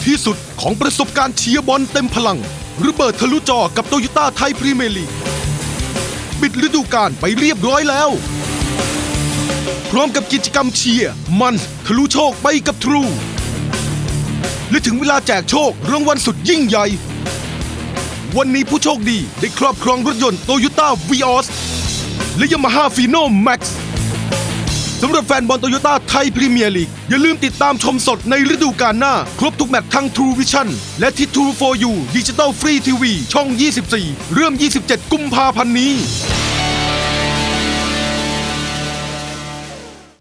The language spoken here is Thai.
ที่สุดของประสบการณ์เชียร์บอลเต็มพลังระเบิดทะลุจอกับโตโยต้าไทยพรีเมียร์ลีกปิดฤดูกาลไปเรียบร้อยแล้วพร้อมกับกิจกรรมเชียร์มันทะลุโชคไปกับทรูและถึงเวลาแจกโชครางวัลสุดยิ่งใหญ่วันนี้ผู้โชคดีได้ครอบครองรถยนต์โตโยต้าวีออสและยามาฮ่าฟีโน่แม็กซ์สำหรับแฟนบอลโตโยต้าไทยพรีเมียร์ลีกอย่าลืมติดตามชมสดในฤดูกาลหน้าครบทุกแมตช์ทั้ง True Vision และที่ True for You Digital Free TV ช่อง 24 เริ่ม 27 กุมภาพันธ์นี้